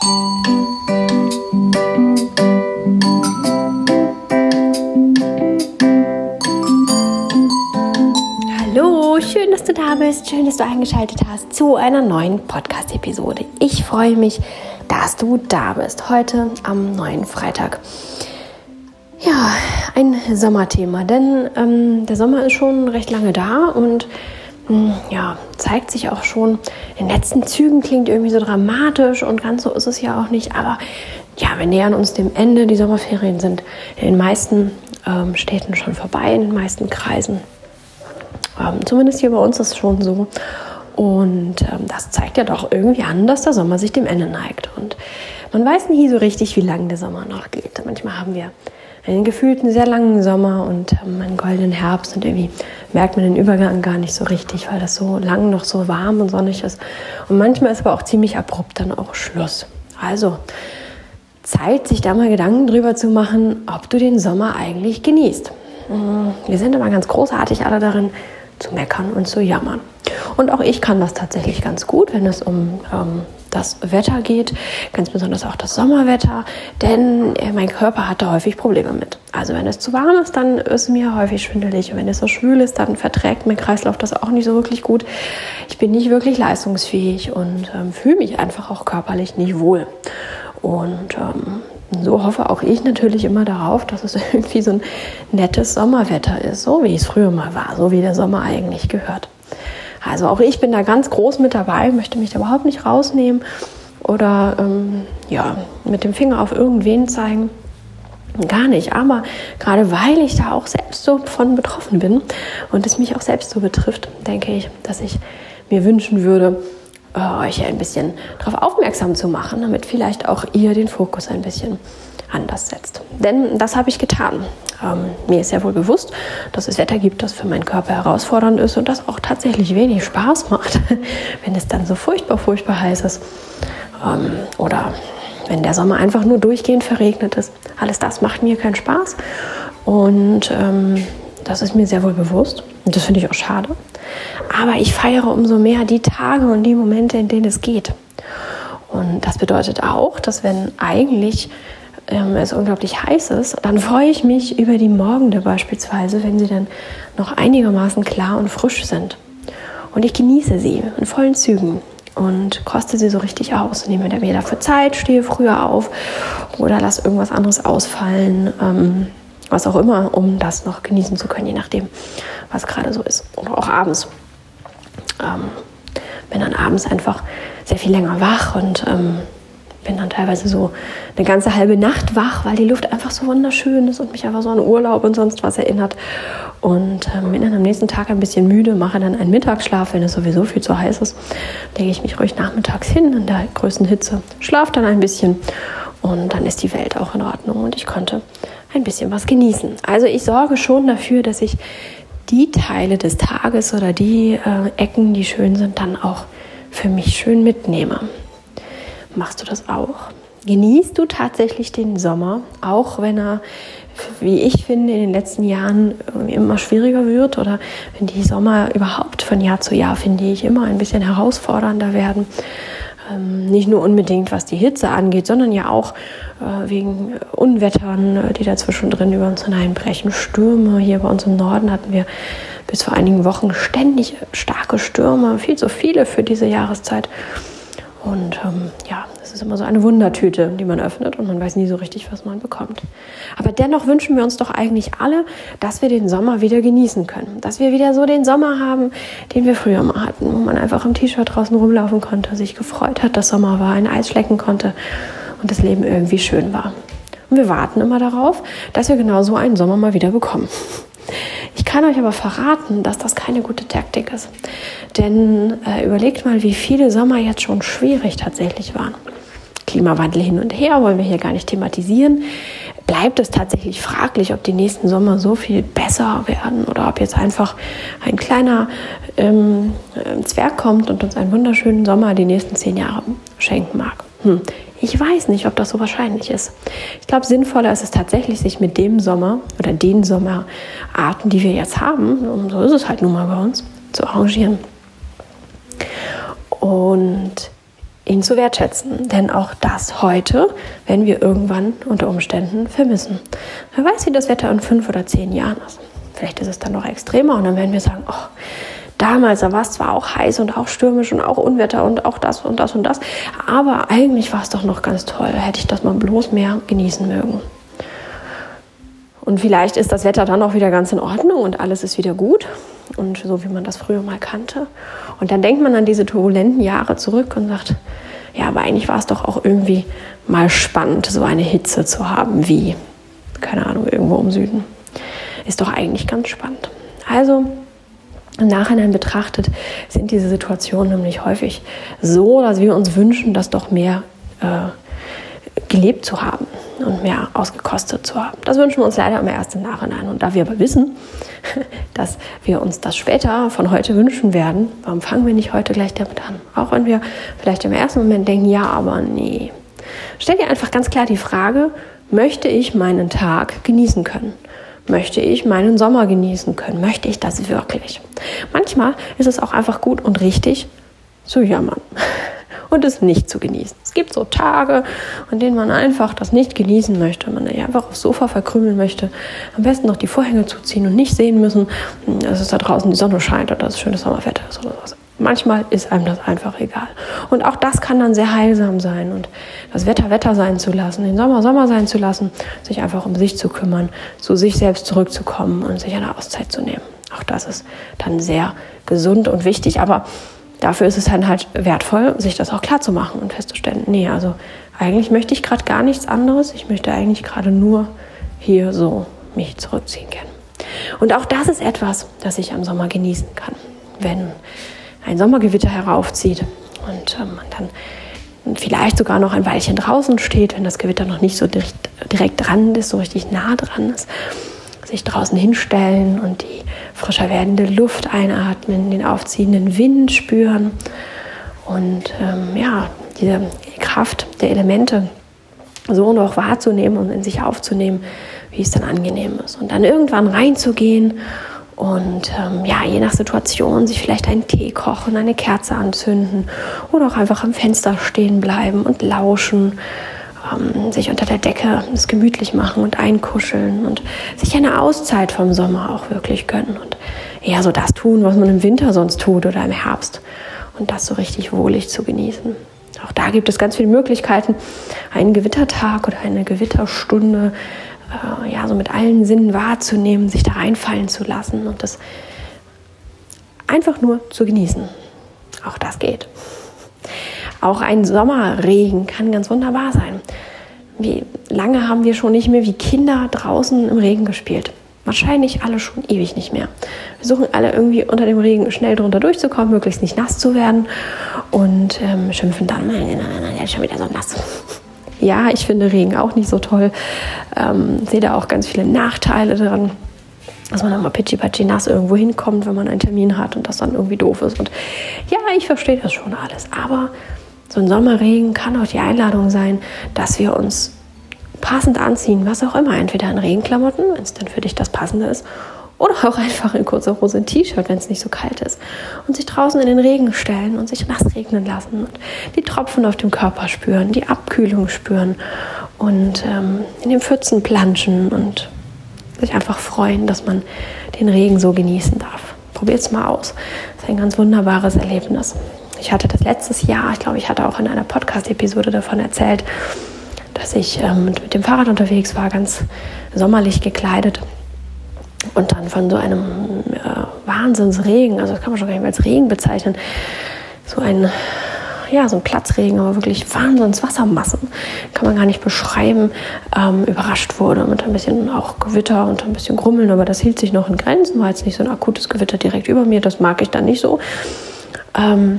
Hallo, schön, dass du da bist, schön, dass du eingeschaltet hast zu einer neuen Podcast-Episode. Ich freue mich, dass du da bist, heute am neuen Freitag. Ja, ein Sommerthema, denn der Sommer ist schon recht lange da und zeigt sich auch schon in den letzten Zügen, klingt irgendwie so dramatisch und ganz so ist es ja auch nicht, aber ja, wir nähern uns dem Ende, die Sommerferien sind in den meisten Städten schon vorbei, in den meisten Kreisen. Zumindest hier bei uns ist es schon so. Und das zeigt ja doch irgendwie an, dass der Sommer sich dem Ende neigt. Und man weiß nie so richtig, wie lange der Sommer noch geht. Manchmal haben wir einen gefühlten sehr langen Sommer und einen goldenen Herbst. Und irgendwie merkt man den Übergang gar nicht so richtig, weil das so lang noch so warm und sonnig ist. Und manchmal ist aber auch ziemlich abrupt dann auch Schluss. Also Zeit, sich da mal Gedanken drüber zu machen, ob du den Sommer eigentlich genießt. Wir sind immer ganz großartig alle darin, zu meckern und zu jammern. Und auch ich kann das tatsächlich ganz gut, wenn es um das Wetter geht, ganz besonders auch das Sommerwetter, denn mein Körper hat da häufig Probleme mit. Also wenn es zu warm ist, dann ist mir häufig schwindelig und wenn es so schwül ist, dann verträgt mein Kreislauf das auch nicht so wirklich gut. Ich bin nicht wirklich leistungsfähig und fühle mich einfach auch körperlich nicht wohl. Und so hoffe auch ich natürlich immer darauf, dass es irgendwie so ein nettes Sommerwetter ist, so wie es früher mal war, so wie der Sommer eigentlich gehört. Also auch ich bin da ganz groß mit dabei, möchte mich da überhaupt nicht rausnehmen oder mit dem Finger auf irgendwen zeigen. Gar nicht, aber gerade weil ich da auch selbst so von betroffen bin und es mich auch selbst so betrifft, denke ich, dass ich mir wünschen würde, euch ein bisschen darauf aufmerksam zu machen, damit vielleicht auch ihr den Fokus ein bisschen anders setzt. Denn das habe ich getan. Mir ist ja wohl bewusst, dass es Wetter gibt, das für meinen Körper herausfordernd ist und das auch tatsächlich wenig Spaß macht, wenn es dann so furchtbar heiß ist. Oder wenn der Sommer einfach nur durchgehend verregnet ist. Alles das macht mir keinen Spaß. Und das ist mir sehr wohl bewusst. Und das finde ich auch schade. Aber ich feiere umso mehr die Tage und die Momente, in denen es geht. Und das bedeutet auch, dass wenn eigentlich es unglaublich heiß ist, dann freue ich mich über die Morgende beispielsweise, wenn sie dann noch einigermaßen klar und frisch sind. Und ich genieße sie in vollen Zügen und koste sie so richtig aus. Nehme mir dafür Zeit, stehe früher auf oder lasse irgendwas anderes ausfallen, was auch immer, um das noch genießen zu können, je nachdem, was gerade so ist. Oder auch abends. Bin dann abends einfach sehr viel länger wach und bin dann teilweise so eine ganze halbe Nacht wach, weil die Luft einfach so wunderschön ist und mich einfach so an Urlaub und sonst was erinnert. Und bin dann am nächsten Tag ein bisschen müde, mache dann einen Mittagsschlaf, wenn es sowieso viel zu heiß ist. Lege ich mich ruhig nachmittags hin in der größten Hitze, schlafe dann ein bisschen und dann ist die Welt auch in Ordnung und ich konnte ein bisschen was genießen. Also ich sorge schon dafür, dass ich die Teile des Tages oder die Ecken, die schön sind, dann auch für mich schön mitnehme. Machst du das auch? Genießt du tatsächlich den Sommer, auch wenn er, wie ich finde, in den letzten Jahren immer schwieriger wird oder wenn die Sommer überhaupt von Jahr zu Jahr, finde ich, immer ein bisschen herausfordernder werden? Nicht nur unbedingt, was die Hitze angeht, sondern ja auch wegen Unwettern, die dazwischen drin über uns hineinbrechen. Stürme. Hier bei uns im Norden hatten wir bis vor einigen Wochen ständig starke Stürme, viel zu viele für diese Jahreszeit. Und es ist immer so eine Wundertüte, die man öffnet und man weiß nie so richtig, was man bekommt. Aber dennoch wünschen wir uns doch eigentlich alle, dass wir den Sommer wieder genießen können. Dass wir wieder so den Sommer haben, den wir früher mal hatten, wo man einfach im T-Shirt draußen rumlaufen konnte, sich gefreut hat, dass Sommer war, ein Eis schlecken konnte und das Leben irgendwie schön war. Und wir warten immer darauf, dass wir genau so einen Sommer mal wieder bekommen. Ich kann euch aber verraten, dass das keine gute Taktik ist. Denn überlegt mal, wie viele Sommer jetzt schon schwierig tatsächlich waren. Klimawandel hin und her, wollen wir hier gar nicht thematisieren. Bleibt es tatsächlich fraglich, ob die nächsten Sommer so viel besser werden oder ob jetzt einfach ein kleiner Zwerg kommt und uns einen wunderschönen Sommer die nächsten 10 Jahre schenken mag. Ich weiß nicht, ob das so wahrscheinlich ist. Ich glaube, sinnvoller ist es tatsächlich, sich mit dem Sommer oder den Sommerarten, die wir jetzt haben, und so ist es halt nun mal bei uns, zu arrangieren. Und ihn zu wertschätzen. Denn auch das heute werden wir irgendwann unter Umständen vermissen. Wer weiß, wie das Wetter in 5 oder 10 Jahren ist. Vielleicht ist es dann noch extremer und dann werden wir sagen, oh, damals, da war es zwar auch heiß und auch stürmisch und auch Unwetter und auch das und das und das, aber eigentlich war es doch noch ganz toll. Hätte ich das mal bloß mehr genießen mögen. Und vielleicht ist das Wetter dann auch wieder ganz in Ordnung und alles ist wieder gut und so, wie man das früher mal kannte. Und dann denkt man an diese turbulenten Jahre zurück und sagt, ja, aber eigentlich war es doch auch irgendwie mal spannend, so eine Hitze zu haben wie, keine Ahnung, irgendwo im Süden. Ist doch eigentlich ganz spannend. Also im Nachhinein betrachtet sind diese Situationen nämlich häufig so, dass wir uns wünschen, das doch mehr gelebt zu haben und mehr ausgekostet zu haben. Das wünschen wir uns leider immer erst im Nachhinein. Und da wir aber wissen, dass wir uns das später von heute wünschen werden, warum fangen wir nicht heute gleich damit an? Auch wenn wir vielleicht im ersten Moment denken, ja, aber nee. Stell dir einfach ganz klar die Frage, möchte ich meinen Tag genießen können? Möchte ich meinen Sommer genießen können? Möchte ich das wirklich? Manchmal ist es auch einfach gut und richtig zu jammern und es nicht zu genießen. Es gibt so Tage, an denen man einfach das nicht genießen möchte, man einfach aufs Sofa verkrümeln möchte, am besten noch die Vorhänge zuziehen und nicht sehen müssen, dass es da draußen die Sonne scheint oder das schöne Sommerwetter ist oder was. Manchmal ist einem das einfach egal. Und auch das kann dann sehr heilsam sein und das Wetter Wetter sein zu lassen, den Sommer Sommer sein zu lassen, sich einfach um sich zu kümmern, zu sich selbst zurückzukommen und sich eine Auszeit zu nehmen. Auch das ist dann sehr gesund und wichtig, aber dafür ist es dann halt wertvoll, sich das auch klar zu machen und festzustellen, nee, also eigentlich möchte ich gerade gar nichts anderes, ich möchte eigentlich gerade nur hier so mich zurückziehen können. Und auch das ist etwas, das ich am Sommer genießen kann, wenn ein Sommergewitter heraufzieht und man dann vielleicht sogar noch ein Weilchen draußen steht, wenn das Gewitter noch nicht so direkt dran ist, so richtig nah dran ist, sich draußen hinstellen und die frischer werdende Luft einatmen, den aufziehenden Wind spüren und diese Kraft der Elemente so noch wahrzunehmen und in sich aufzunehmen, wie es dann angenehm ist. Und dann irgendwann reinzugehen und je nach Situation sich vielleicht einen Tee kochen, eine Kerze anzünden oder auch einfach am Fenster stehen bleiben und lauschen, sich unter der Decke es gemütlich machen und einkuscheln und sich eine Auszeit vom Sommer auch wirklich gönnen und eher so das tun, was man im Winter sonst tut oder im Herbst und das so richtig wohlig zu genießen. Auch da gibt es ganz viele Möglichkeiten, einen Gewittertag oder eine Gewitterstunde so mit allen Sinnen wahrzunehmen, sich da reinfallen zu lassen und das einfach nur zu genießen. Auch das geht. Auch ein Sommerregen kann ganz wunderbar sein. Wie lange haben wir schon nicht mehr wie Kinder draußen im Regen gespielt? Wahrscheinlich alle schon ewig nicht mehr. Wir versuchen alle irgendwie unter dem Regen schnell drunter durchzukommen, möglichst nicht nass zu werden und schimpfen dann, der ist schon wieder so nass. Ja, ich finde Regen auch nicht so toll. Sehe da auch ganz viele Nachteile dran, dass man dann mal pitchi-patschi nass irgendwo hinkommt, wenn man einen Termin hat und das dann irgendwie doof ist. Und ja, ich verstehe das schon alles. Aber so ein Sommerregen kann auch die Einladung sein, dass wir uns passend anziehen, was auch immer. Entweder in Regenklamotten, wenn es dann für dich das Passende ist, oder auch einfach in kurzer Hose ein T-Shirt, wenn es nicht so kalt ist. Und sich draußen in den Regen stellen und sich nass regnen lassen und die Tropfen auf dem Körper spüren, die Abkühlung spüren und in den Pfützen planschen und sich einfach freuen, dass man den Regen so genießen darf. Probiert es mal aus. Das ist ein ganz wunderbares Erlebnis. Ich hatte das letztes Jahr, ich glaube, ich hatte auch in einer Podcast-Episode davon erzählt, dass ich mit dem Fahrrad unterwegs war, ganz sommerlich gekleidet. Und dann von so einem Wahnsinnsregen, also das kann man schon gar nicht mehr als Regen bezeichnen, so ein Platzregen, aber wirklich Wahnsinnswassermassen, kann man gar nicht beschreiben, überrascht wurde mit ein bisschen auch Gewitter und ein bisschen Grummeln, aber das hielt sich noch in Grenzen, war jetzt nicht so ein akutes Gewitter direkt über mir, das mag ich dann nicht so. Im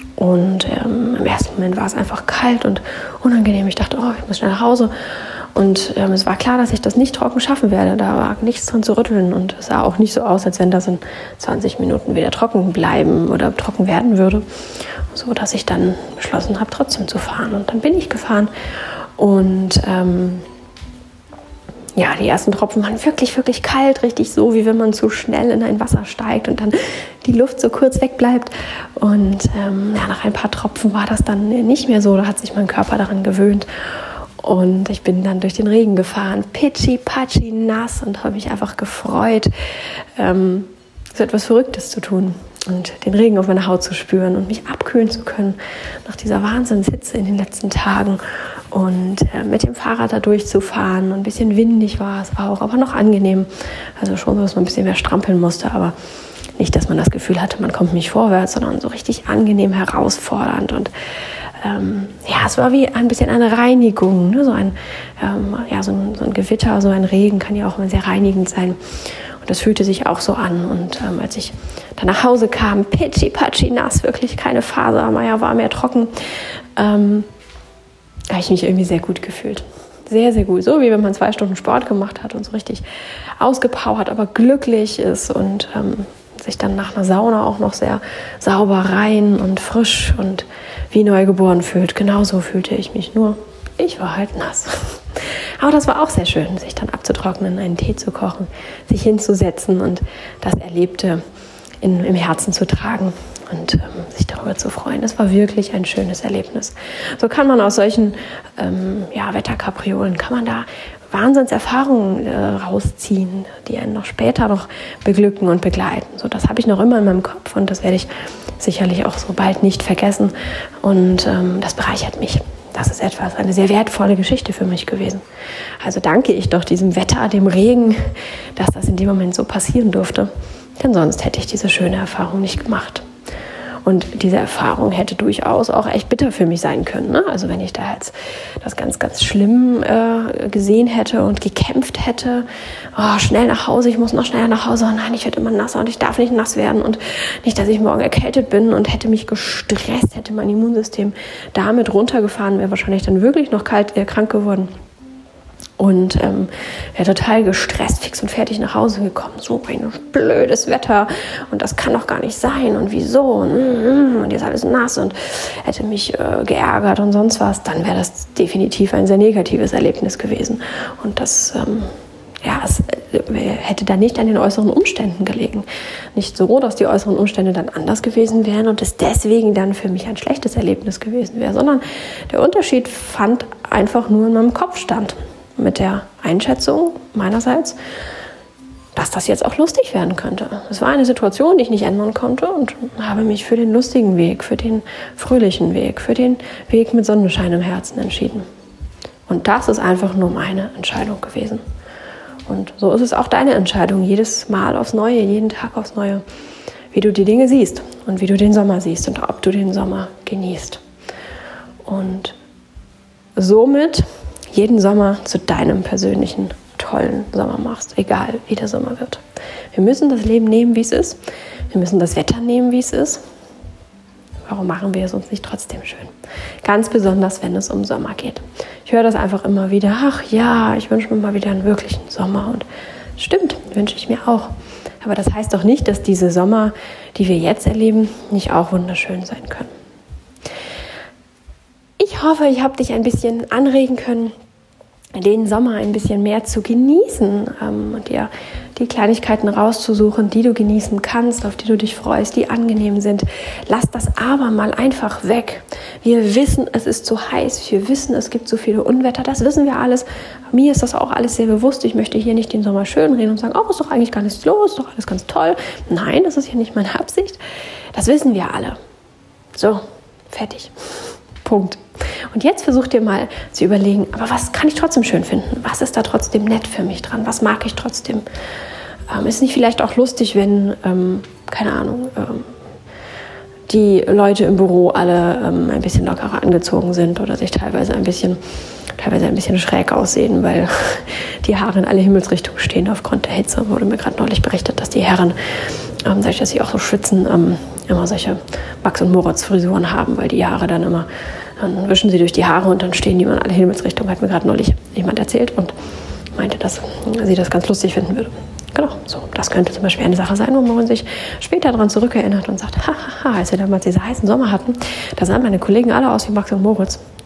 ersten Moment war es einfach kalt und unangenehm. Ich dachte, ich muss schnell nach Hause. Und es war klar, dass ich das nicht trocken schaffen werde. Da war nichts drin zu rütteln und es sah auch nicht so aus, als wenn das in 20 Minuten wieder trocken bleiben oder trocken werden würde. So dass ich dann beschlossen habe, trotzdem zu fahren. Und dann bin ich gefahren und die ersten Tropfen waren wirklich, wirklich kalt, richtig so, wie wenn man zu schnell in ein Wasser steigt und dann die Luft so kurz wegbleibt. Und nach ein paar Tropfen war das dann nicht mehr so, da hat sich mein Körper daran gewöhnt. Und ich bin dann durch den Regen gefahren, pitschi-patschi, nass, und habe mich einfach gefreut, so etwas Verrücktes zu tun und den Regen auf meiner Haut zu spüren und mich abkühlen zu können nach dieser Wahnsinnshitze in den letzten Tagen. Und mit dem Fahrrad da durchzufahren. Und ein bisschen windig war es auch, aber noch angenehm. Also schon so, dass man ein bisschen mehr strampeln musste, aber nicht, dass man das Gefühl hatte, man kommt nicht vorwärts, sondern so richtig angenehm herausfordernd. Und es war wie ein bisschen eine Reinigung, ne? So ein Gewitter, so ein Regen kann ja auch immer sehr reinigend sein. Und das fühlte sich auch so an. Und als ich dann nach Hause kam, pitschi-patschi nass, wirklich keine Faser, war mehr trocken, habe ich mich irgendwie sehr gut gefühlt. Sehr, sehr gut. So wie wenn man 2 Stunden Sport gemacht hat und so richtig ausgepowert, aber glücklich ist und sich dann nach einer Sauna auch noch sehr sauber, rein und frisch und wie neugeboren fühlt. Genauso fühlte ich mich, nur ich war halt nass. Aber das war auch sehr schön, sich dann abzutrocknen, einen Tee zu kochen, sich hinzusetzen und das Erlebte im Herzen zu tragen und sich darüber zu freuen. Das war wirklich ein schönes Erlebnis. So kann man aus solchen Wetterkapriolen, kann man da Wahnsinnserfahrungen rausziehen, die einen noch später noch beglücken und begleiten. So, das habe ich noch immer in meinem Kopf und das werde ich sicherlich auch so bald nicht vergessen. Und das bereichert mich. Das ist eine sehr wertvolle Geschichte für mich gewesen. Also danke ich doch diesem Wetter, dem Regen, dass das in dem Moment so passieren durfte. Denn sonst hätte ich diese schöne Erfahrung nicht gemacht. Und diese Erfahrung hätte durchaus auch echt bitter für mich sein können. Ne? Also wenn ich da jetzt das ganz, ganz schlimm gesehen hätte und gekämpft hätte, schnell nach Hause, ich muss noch schneller nach Hause, nein, ich werde immer nasser und ich darf nicht nass werden und nicht, dass ich morgen erkältet bin, und hätte mich gestresst, hätte mein Immunsystem damit runtergefahren, wäre wahrscheinlich dann wirklich noch krank geworden. Und wäre total gestresst, fix und fertig nach Hause gekommen. So ein blödes Wetter und das kann doch gar nicht sein und wieso und jetzt alles nass und hätte mich geärgert und sonst was. Dann wäre das definitiv ein sehr negatives Erlebnis gewesen. Und das es hätte dann nicht an den äußeren Umständen gelegen. Nicht so, dass die äußeren Umstände dann anders gewesen wären und es deswegen dann für mich ein schlechtes Erlebnis gewesen wäre, sondern der Unterschied fand einfach nur in meinem Kopf statt. Mit der Einschätzung meinerseits, dass das jetzt auch lustig werden könnte. Es war eine Situation, die ich nicht ändern konnte, und habe mich für den lustigen Weg, für den fröhlichen Weg, für den Weg mit Sonnenschein im Herzen entschieden. Und das ist einfach nur meine Entscheidung gewesen. Und so ist es auch deine Entscheidung, jedes Mal aufs Neue, jeden Tag aufs Neue, wie du die Dinge siehst und wie du den Sommer siehst und ob du den Sommer genießt. Und somit jeden Sommer zu deinem persönlichen, tollen Sommer machst, egal wie der Sommer wird. Wir müssen das Leben nehmen, wie es ist. Wir müssen das Wetter nehmen, wie es ist. Warum machen wir es uns nicht trotzdem schön? Ganz besonders, wenn es um Sommer geht. Ich höre das einfach immer wieder. Ach ja, ich wünsche mir mal wieder einen wirklichen Sommer. Und stimmt, wünsche ich mir auch. Aber das heißt doch nicht, dass diese Sommer, die wir jetzt erleben, nicht auch wunderschön sein können. Ich hoffe, ich habe dich ein bisschen anregen können, den Sommer ein bisschen mehr zu genießen und dir die Kleinigkeiten rauszusuchen, die du genießen kannst, auf die du dich freust, die angenehm sind. Lass das aber mal einfach weg. Wir wissen, es ist zu heiß. Wir wissen, es gibt so viele Unwetter. Das wissen wir alles. Mir ist das auch alles sehr bewusst. Ich möchte hier nicht den Sommer schönreden und sagen, ist doch eigentlich gar nichts los, ist doch alles ganz toll. Nein, das ist hier nicht meine Absicht. Das wissen wir alle. So, fertig. Punkt. Und jetzt versuch dir mal zu überlegen, aber was kann ich trotzdem schön finden? Was ist da trotzdem nett für mich dran? Was mag ich trotzdem? Ist nicht vielleicht auch lustig, wenn, die Leute im Büro alle ein bisschen lockerer angezogen sind oder sich teilweise ein bisschen schräg aussehen, weil die Haare in alle Himmelsrichtungen stehen aufgrund der Hitze. Wurde mir gerade neulich berichtet, dass die Herren, dadurch, dass sie auch so schwitzen, immer solche Max- und Moritz-Frisuren haben, weil die Haare dann wischen sie durch die Haare und dann stehen die in alle Himmelsrichtungen. Hat mir gerade neulich jemand erzählt und meinte, dass sie das ganz lustig finden würde. Genau, so. Das könnte zum Beispiel eine Sache sein, wo man sich später daran zurückerinnert und sagt, als wir damals diese heißen Sommer hatten, da sahen meine Kollegen alle aus wie Max und Moritz.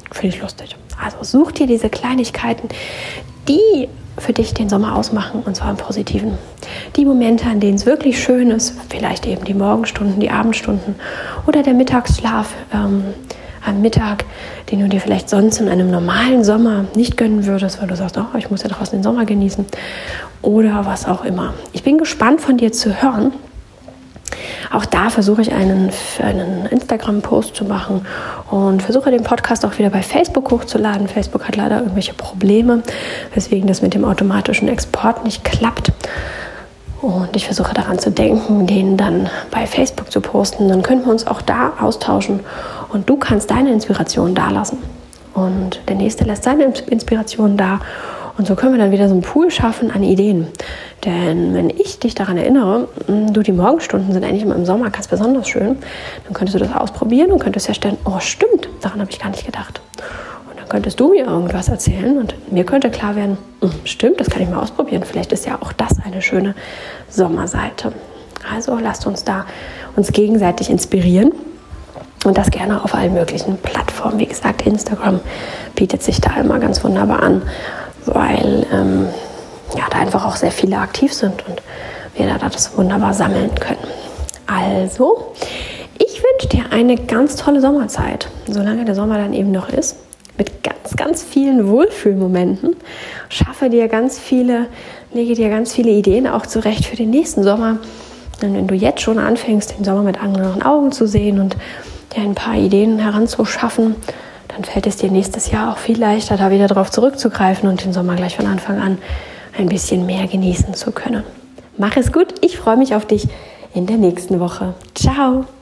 finde ich lustig. Also such dir diese Kleinigkeiten, die für dich den Sommer ausmachen, und zwar im Positiven. Die Momente, an denen es wirklich schön ist, vielleicht eben die Morgenstunden, die Abendstunden oder der Mittagsschlaf am Mittag, den du dir vielleicht sonst in einem normalen Sommer nicht gönnen würdest, weil du sagst, oh, ich muss ja draußen den Sommer genießen oder was auch immer. Ich bin gespannt von dir zu hören. Auch da versuche ich einen Instagram-Post zu machen und versuche den Podcast auch wieder bei Facebook hochzuladen. Facebook hat leider irgendwelche Probleme, weswegen das mit dem automatischen Export nicht klappt. Und ich versuche daran zu denken, den dann bei Facebook zu posten. Dann können wir uns auch da austauschen und du kannst deine Inspiration da lassen. Und der Nächste lässt seine Inspiration da. Und so können wir dann wieder so einen Pool schaffen an Ideen. Denn wenn ich dich daran erinnere, die Morgenstunden sind eigentlich immer im Sommer ganz besonders schön, dann könntest du das ausprobieren und könntest feststellen, oh stimmt, daran habe ich gar nicht gedacht. Und dann könntest du mir irgendwas erzählen und mir könnte klar werden, stimmt, das kann ich mal ausprobieren. Vielleicht ist ja auch das eine schöne Sommerseite. Also lasst uns da uns gegenseitig inspirieren. Und das gerne auf allen möglichen Plattformen. Wie gesagt, Instagram bietet sich da immer ganz wunderbar an, weil da einfach auch sehr viele aktiv sind und wir da das wunderbar sammeln können. Also, ich wünsche dir eine ganz tolle Sommerzeit, solange der Sommer dann eben noch ist, mit ganz, ganz vielen Wohlfühlmomenten. Lege dir ganz viele Ideen auch zurecht für den nächsten Sommer. Und wenn du jetzt schon anfängst, den Sommer mit anderen Augen zu sehen und dir ein paar Ideen heranzuschaffen, dann fällt es dir nächstes Jahr auch viel leichter, da wieder drauf zurückzugreifen und den Sommer gleich von Anfang an ein bisschen mehr genießen zu können. Mach es gut, ich freue mich auf dich in der nächsten Woche. Ciao!